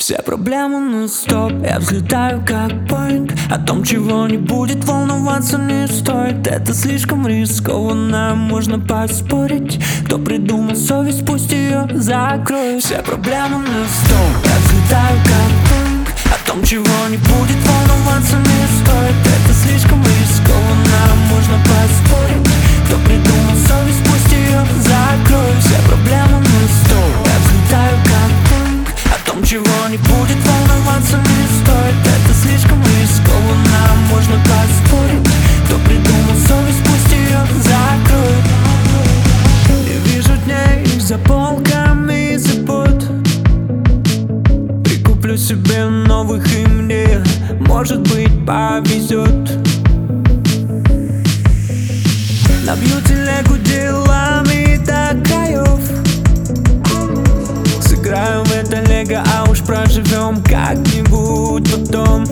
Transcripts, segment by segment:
Все проблемы на стоп, я взлетаю как Боинг. О том, чего не будет, волноваться не стоит. Это слишком рискованно, можно поспорить. Кто придумал совесть, пусть ее закроет. Все проблемы на стоп, я взлетаю как Боинг. О том, чего не будет, волноваться не стоит. Это слишком рискованно, можно поспорить. Кто придумал совесть, пусть ее закроет. Все проблемы на стоп, я взлетаю как Боинг. О том, чего не будет, волноваться не стоит. Это слишком рискованно, можно поспорить. Кто придумал совесть, пусть ее закроет. Я вижу дней за полками забот. Прикуплю себе новых, и мне, может быть, повезет. Набью телегу делами до краев. Сыграем в это лего, а уж проживем как-нибудь потом.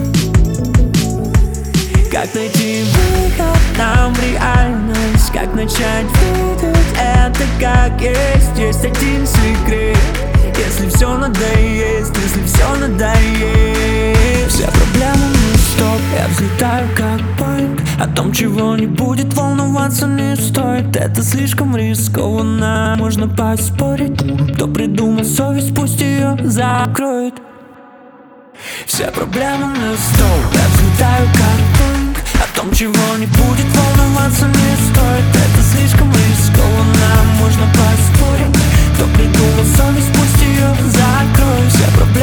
Как найти выход нам в реальность? Как начать видеть это как есть? Есть один секрет: если все надоест, если все надоест. Все проблемы на стоп, я взлетаю как Боинг. О том, чего не будет, волноваться не стоит. Это слишком рискованно, можно поспорить. Кто придумал совесть, пусть ее закроет. Все проблемы на стоп, я взлетаю как Боинг. О том, чего не будет, волноваться не стоит. Это слишком рискованно, можно поспорить. Кто придумал совесть, пусть ее закроет. Все проблемы